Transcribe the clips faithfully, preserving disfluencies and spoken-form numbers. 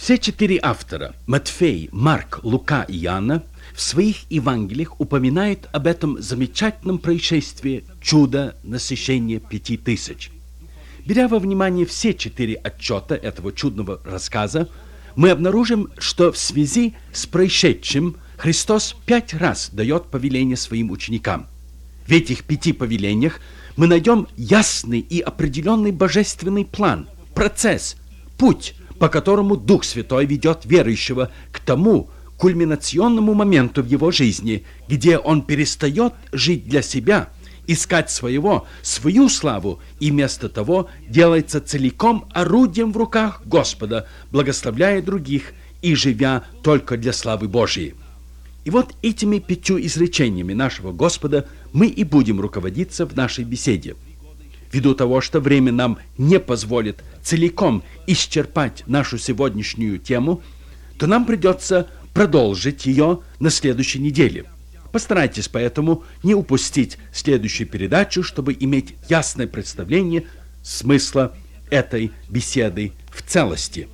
Все четыре автора, Матфей, Марк, Лука и Иоанна, в своих Евангелиях упоминают об этом замечательном происшествии чуда насыщения пяти тысяч. Беря во внимание все четыре отчета этого чудного рассказа, мы обнаружим, что в связи с происшедшим Христос пять раз дает повеление своим ученикам. В этих пяти повелениях мы найдем ясный и определенный божественный план, процесс, путь, по которому Дух Святой ведет верующего к тому кульминационному моменту в его жизни, где он перестает жить для себя, искать своего, свою славу, и вместо того делается целиком орудием в руках Господа, благословляя других и живя только для славы Божией. И вот этими пятью изречениями нашего Господа мы и будем руководиться в нашей беседе. Ввиду того, что время нам не позволит целиком исчерпать нашу сегодняшнюю тему, то нам придется продолжить ее на следующей неделе. Постарайтесь поэтому не упустить следующую передачу, чтобы иметь ясное представление смысла этой беседы в целости.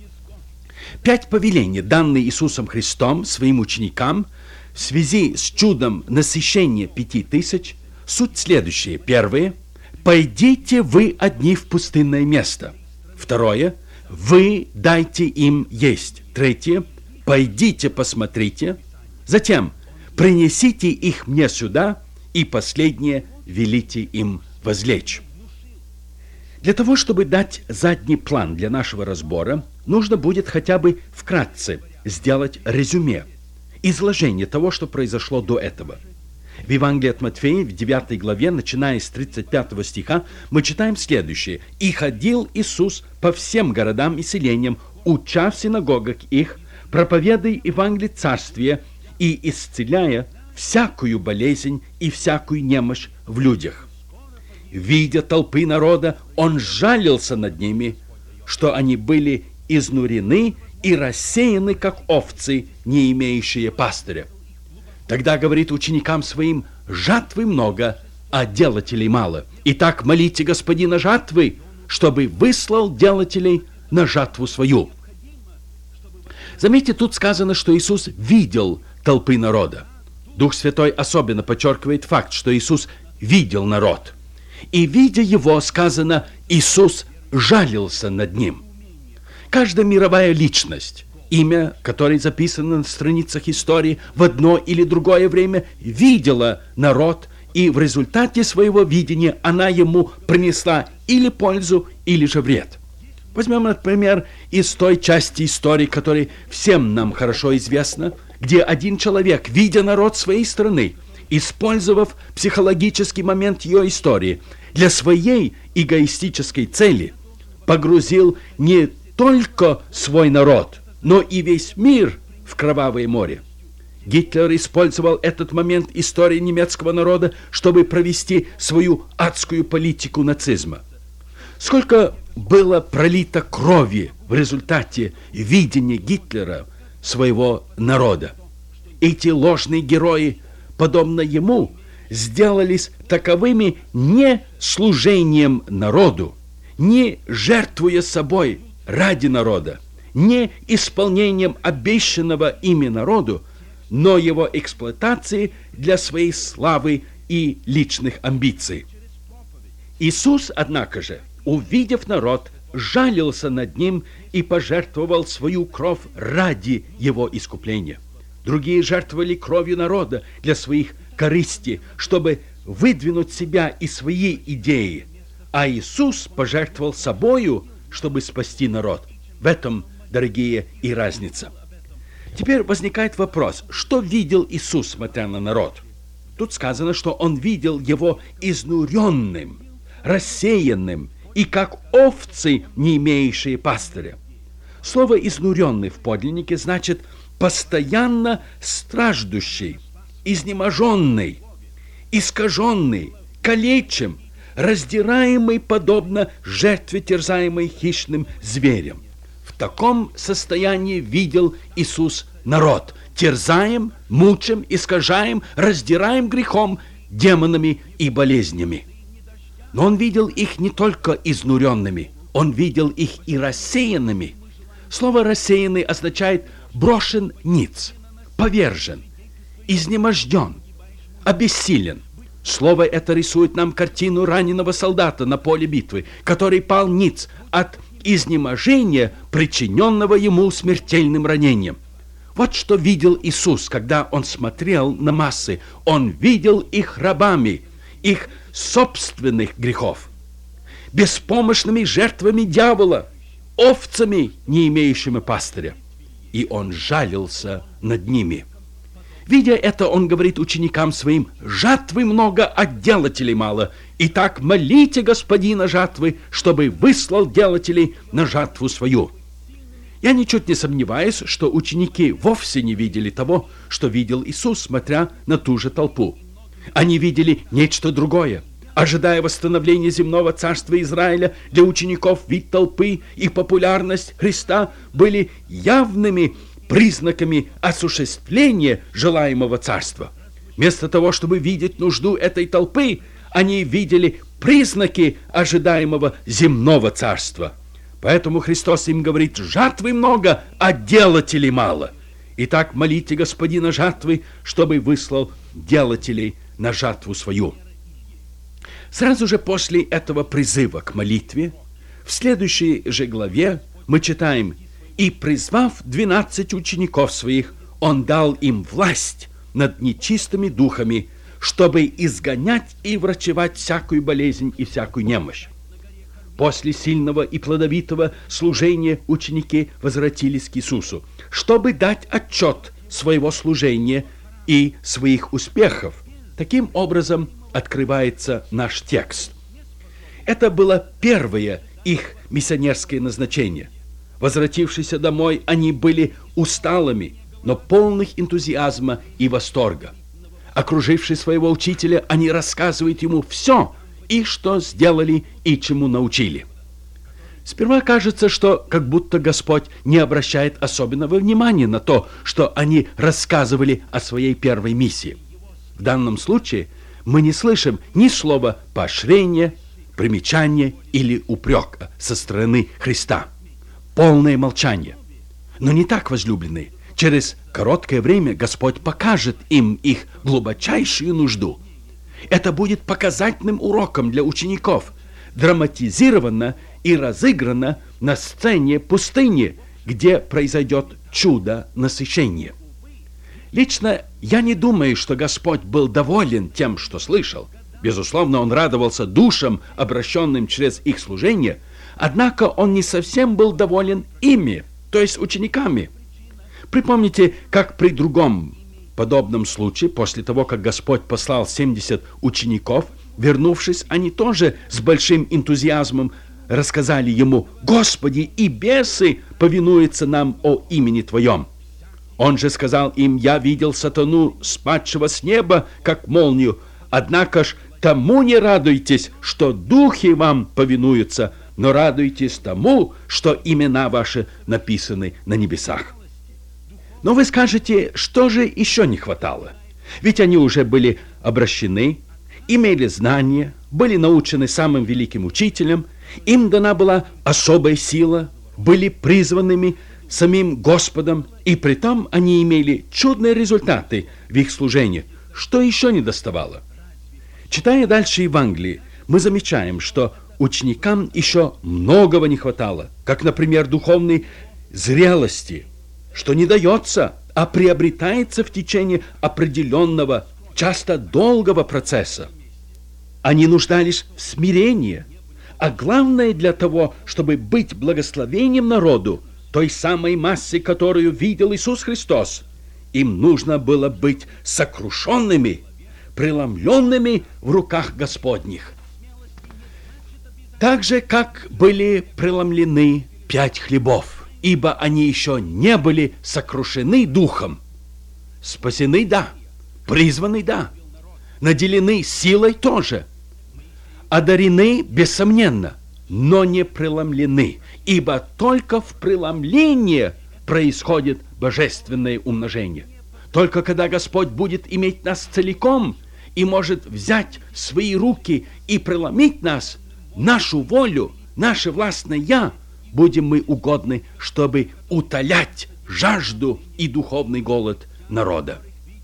Пять повелений, данные Иисусом Христом своим ученикам в связи с чудом насыщения пяти тысяч, суть следующая. Первое. Пойдите вы одни в пустынное место. Второе. Вы дайте им есть. Третье. Пойдите посмотрите. Затем принесите их мне сюда. И последнее. Велите им возлечь. Для того, чтобы дать задний план для нашего разбора, нужно будет хотя бы вкратце сделать резюме, изложение того, что произошло до этого. В Евангелии от Матфея, в девятой главе, начиная с тридцать пятого стиха, мы читаем следующее. «И ходил Иисус по всем городам и селениям, уча в синагогах их, проповедуя Евангелие Царствия и исцеляя всякую болезнь и всякую немощь в людях. Видя толпы народа, он жалился над ними, что они были изнурены и рассеяны, как овцы, не имеющие пастыря. Тогда говорит ученикам своим: жатвы много, а делателей мало. Итак, молите Господина жатвы, чтобы выслал делателей на жатву свою». Заметьте, тут сказано, что Иисус видел толпы народа. Дух Святой особенно подчеркивает факт, что Иисус видел народ. И, видя его, сказано, Иисус жалился над ним. Каждая мировая личность, имя которой записано на страницах истории, в одно или другое время видела народ, и в результате своего видения она ему принесла или пользу, или же вред. Возьмем, например, из той части истории, которая всем нам хорошо известна, где один человек, видя народ своей страны, использовав психологический момент ее истории для своей эгоистической цели, погрузил не только свой народ, но и весь мир в кровавое море. Гитлер использовал этот момент истории немецкого народа, чтобы провести свою адскую политику нацизма. Сколько было пролито крови в результате видения Гитлера своего народа. Эти ложные герои, подобно ему, сделались таковыми не служением народу, не жертвуя собой ради народа, не исполнением обещанного ими народу, но его эксплуатацией для своей славы и личных амбиций. Иисус, однако же, увидев народ, жалился над ним и пожертвовал свою кровь ради его искупления. Другие жертвовали кровью народа для своих корыстей, чтобы выдвинуть себя и свои идеи, а Иисус пожертвовал собою, чтобы спасти народ. В этом, дорогие, и разница. Теперь возникает вопрос, что видел Иисус, смотря на народ? Тут сказано, что он видел его изнуренным, рассеянным и как овцы, не имеющие пастыря. Слово «изнуренный» в подлиннике значит постоянно страждущий, изнеможенный, искаженный, калечим, раздираемый, подобно жертве, терзаемой хищным зверем. В таком состоянии видел Иисус народ, терзаем, мучим, искажаем, раздираем грехом, демонами и болезнями. Но он видел их не только изнуренными, он видел их и рассеянными. Слово «рассеянный» означает «брошен ниц», «повержен», «изнеможден», «обессилен». Слово это рисует нам картину раненого солдата на поле битвы, который пал ниц от изнеможения, причиненного ему смертельным ранением. Вот что видел Иисус, когда Он смотрел на массы. Он видел их рабами, их собственных грехов, беспомощными жертвами дьявола, овцами, не имеющими пастыря. И Он жалился над ними. Видя это, Он говорит ученикам Своим: «Жатвы много, а делателей мало. Итак, молите Господина жатвы, чтобы выслал делателей на жатву свою». Я ничуть не сомневаюсь, что ученики вовсе не видели того, что видел Иисус, смотря на ту же толпу. Они видели нечто другое. Ожидая восстановления земного царства Израиля, для учеников вид толпы и популярность Христа были явными признаками осуществления желаемого царства. Вместо того, чтобы видеть нужду этой толпы, они видели признаки ожидаемого земного царства. Поэтому Христос им говорит: «Жатвы много, а делателей мало. Итак, молите Господина жатвы, чтобы выслал делателей на жатву свою». Сразу же после этого призыва к молитве, в следующей же главе мы читаем: «И, призвав двенадцать учеников своих, Он дал им власть над нечистыми духами, чтобы изгонять и врачевать всякую болезнь и всякую немощь». После сильного и плодовитого служения ученики возвратились к Иисусу, чтобы дать отчет своего служения и своих успехов. Таким образом открывается наш текст. Это было первое их миссионерское назначение. Возвратившись домой, они были усталыми, но полных энтузиазма и восторга. Окружившись своего учителя, они рассказывают ему все, и что сделали, и чему научили. Сперва кажется, что как будто Господь не обращает особенного внимания на то, что они рассказывали о своей первой миссии. В данном случае мы не слышим ни слова поощрения, примечания или упрека со стороны Христа. Полное молчание. Но не так, возлюбленные. Через короткое время Господь покажет им их глубочайшую нужду. Это будет показательным уроком для учеников, драматизировано и разыграно на сцене пустыни, где произойдет чудо насыщения. Лично я не думаю, что Господь был доволен тем, что слышал. Безусловно, Он радовался душам, обращенным через их служение, однако Он не совсем был доволен ими, то есть учениками. Припомните, как при другом подобном случае, после того, как Господь послал семьдесят учеников, вернувшись, они тоже с большим энтузиазмом рассказали Ему: «Господи, и бесы повинуются нам о имени Твоем». Он же сказал им: «Я видел сатану, спадшего с неба, как молнию, однако ж тому не радуйтесь, что духи вам повинуются, но радуйтесь тому, что имена ваши написаны на небесах». Но вы скажете, что же еще не хватало? Ведь они уже были обращены, имели знания, были научены самым великим учителем, им дана была особая сила, были призванными самим Господом, и притом они имели чудные результаты в их служении. Что еще не доставало? Читая дальше Евангелие, мы замечаем, что ученикам еще многого не хватало, как, например, духовной зрелости, что не дается, а приобретается в течение определенного, часто долгого процесса. Они нуждались в смирении, а главное для того, чтобы быть благословением народу, той самой массе, которую видел Иисус Христос, им нужно было быть сокрушенными, преломленными в руках Господних. Так же, как были преломлены пять хлебов, ибо они еще не были сокрушены духом. Спасены, да. Призваны, да. Наделены силой тоже. Одарены, бессомненно, но не преломлены, ибо только в преломлении происходит божественное умножение. Только когда Господь будет иметь нас целиком и может взять в свои руки и преломить нас, нашу волю, наше властное «я», будем мы угодны, чтобы утолять жажду и духовный голод народа.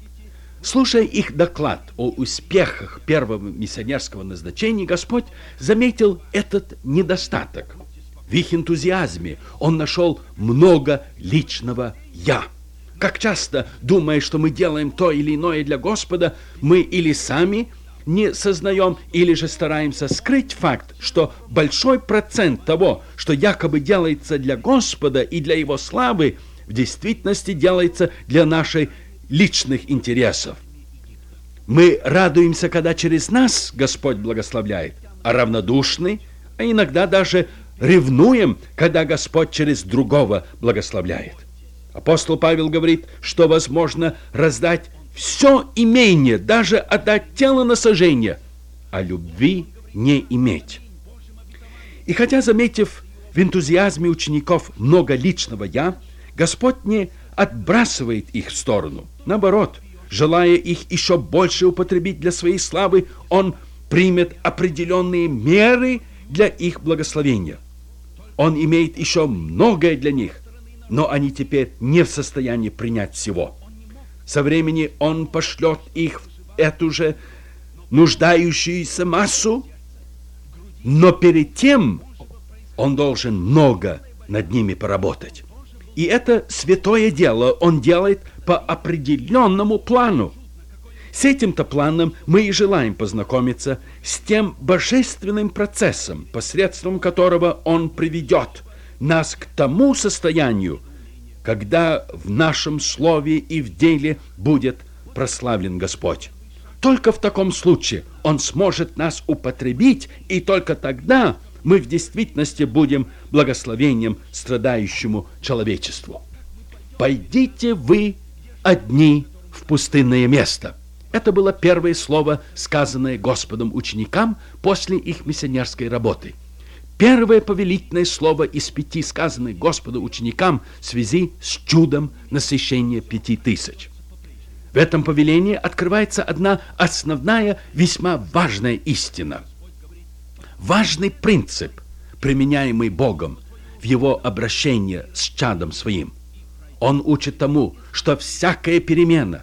Слушая их доклад о успехах первого миссионерского назначения, Господь заметил этот недостаток. В их энтузиазме Он нашел много личного «я». Как часто, думая, что мы делаем то или иное для Господа, мы или сами не сознаем, или же стараемся скрыть факт, что большой процент того, что якобы делается для Господа и для Его славы, в действительности делается для наших личных интересов. Мы радуемся, когда через нас Господь благословляет, а равнодушны, а иногда даже ревнуем, когда Господь через другого благословляет. Апостол Павел говорит, что возможно раздать все имение, даже отдать тело на сожжение, а любви не иметь. И хотя, заметив в энтузиазме учеников много личного «я», Господь не отбрасывает их в сторону. Наоборот, желая их еще больше употребить для своей славы, Он примет определенные меры для их благословения. Он имеет еще многое для них, но они теперь не в состоянии принять всего. Со времени Он пошлет их в эту же нуждающуюся массу, но перед тем Он должен много над ними поработать. И это святое дело Он делает по определенному плану. С этим-то планом мы и желаем познакомиться, с тем божественным процессом, посредством которого Он приведет нас к тому состоянию, когда в нашем слове и в деле будет прославлен Господь. Только в таком случае Он сможет нас употребить, и только тогда мы в действительности будем благословением страдающему человечеству. «Пойдите вы одни в пустынное место». Это было первое слово, сказанное Господом ученикам после их миссионерской работы. Первое повелительное слово из пяти, сказанных Господу ученикам в связи с чудом насыщения пяти тысяч. В этом повелении открывается одна основная, весьма важная истина. Важный принцип, применяемый Богом в Его обращении с чадом Своим. Он учит тому, что всякая перемена,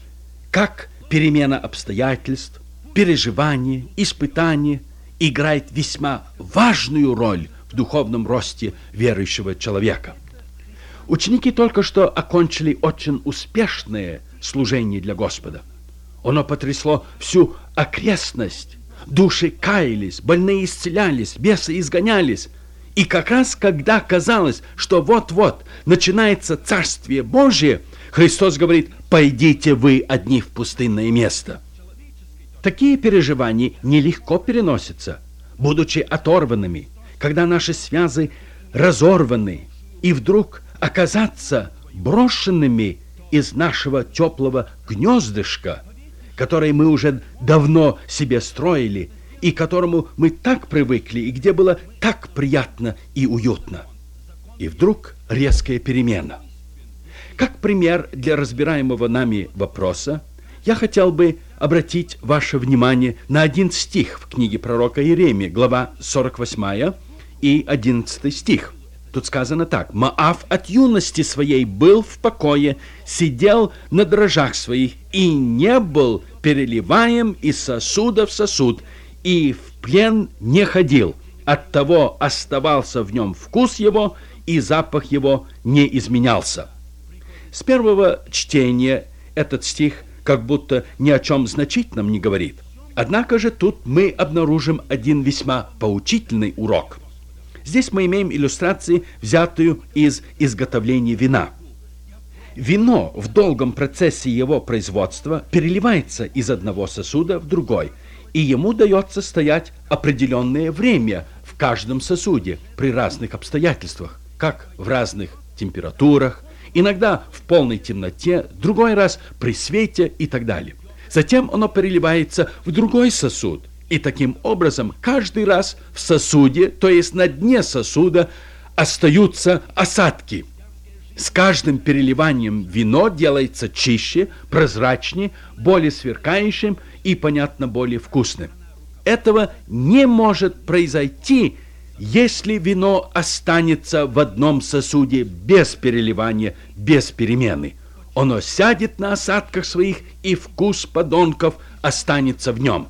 как перемена обстоятельств, переживания, испытания, играет весьма важную роль в духовном росте верующего человека. Ученики только что окончили очень успешное служение для Господа. Оно потрясло всю окрестность. Души каялись, больные исцелялись, бесы изгонялись. И как раз когда казалось, что вот-вот начинается Царствие Божие, Христос говорит: «Пойдите вы одни в пустынное место». Такие переживания нелегко переносятся, будучи оторванными, когда наши связи разорваны, и вдруг оказаться брошенными из нашего теплого гнездышка, которое мы уже давно себе строили, и к которому мы так привыкли, и где было так приятно и уютно. И вдруг резкая перемена. Как пример для разбираемого нами вопроса, я хотел бы обратить ваше внимание на один стих в книге пророка Иеремии, глава сорок восьмая и одиннадцатый стих. Тут сказано так: «Моав от юности своей был в покое, сидел на дрожжах своих и не был переливаем из сосуда в сосуд, и в плен не ходил, оттого оставался в нем вкус его, и запах его не изменялся». С первого чтения этот стих как будто ни о чем значительном не говорит. Однако же тут мы обнаружим один весьма поучительный урок. Здесь мы имеем иллюстрацию, взятую из изготовления вина. Вино в долгом процессе его производства переливается из одного сосуда в другой, и ему дается стоять определенное время в каждом сосуде при разных обстоятельствах, как в разных температурах, иногда в полной темноте, другой раз при свете и так далее. Затем оно переливается в другой сосуд, и таким образом каждый раз в сосуде, то есть на дне сосуда, остаются осадки. С каждым переливанием вино делается чище, прозрачнее, более сверкающим и, понятно, более вкусным. Этого не может произойти, Если вино останется в одном сосуде без переливания, без перемены, оно сядет на осадках своих, и вкус подонков останется в нем.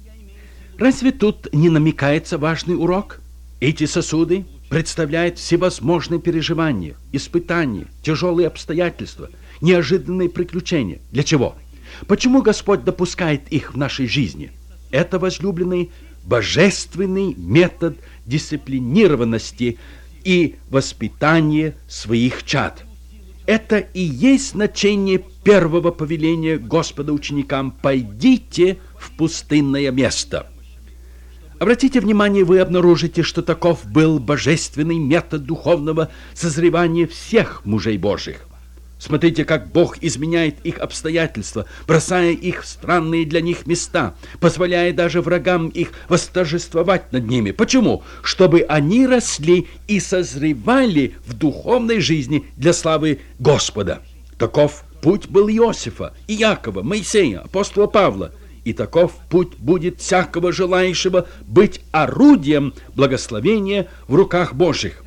Разве тут не намекается важный урок? Эти сосуды представляют всевозможные переживания, испытания, тяжелые обстоятельства, неожиданные приключения. Для чего? Почему Господь допускает их в нашей жизни? Это, возлюбленный, божественный метод дисциплинированности и воспитания своих чад. Это и есть значение первого повеления Господа ученикам: «Пойдите в пустынное место». Обратите внимание, вы обнаружите, что таков был божественный метод духовного созревания всех мужей Божьих. Смотрите, как Бог изменяет их обстоятельства, бросая их в странные для них места, позволяя даже врагам их восторжествовать над ними. Почему? Чтобы они росли и созревали в духовной жизни для славы Господа. Таков путь был Иосифа, Иакова, Моисея, апостола Павла. И таков путь будет всякого желающего быть орудием благословения в руках Божьих.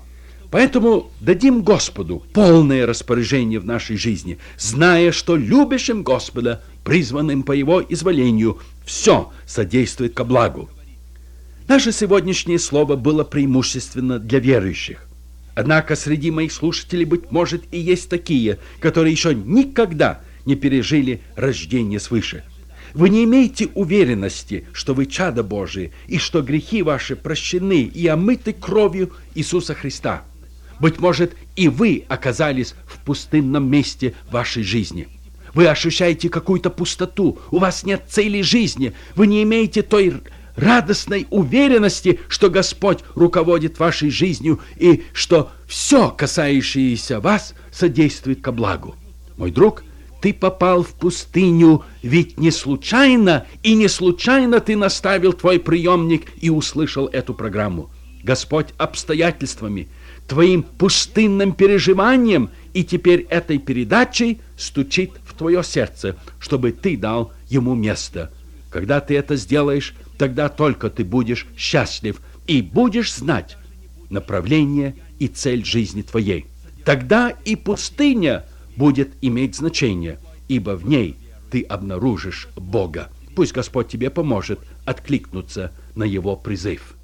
Поэтому дадим Господу полное распоряжение в нашей жизни, зная, что любящим Господа, призванным по Его изволению, все содействует ко благу. Наше сегодняшнее слово было преимущественно для верующих. Однако среди моих слушателей, быть может, и есть такие, которые еще никогда не пережили рождение свыше. Вы не имеете уверенности, что вы чадо Божие, и что грехи ваши прощены и омыты кровью Иисуса Христа. Быть может, и вы оказались в пустынном месте вашей жизни. Вы ощущаете какую-то пустоту, у вас нет цели жизни, вы не имеете той радостной уверенности, что Господь руководит вашей жизнью и что все, касающееся вас, содействует ко благу. Мой друг, ты попал в пустыню, ведь не случайно, и не случайно ты наставил твой приемник и услышал эту программу. Господь обстоятельствами, твоим пустынным переживанием и теперь этой передачей стучит в твое сердце, чтобы ты дал ему место. Когда ты это сделаешь, тогда только ты будешь счастлив и будешь знать направление и цель жизни твоей. Тогда и пустыня будет иметь значение, ибо в ней ты обнаружишь Бога. Пусть Господь тебе поможет откликнуться на Его призыв.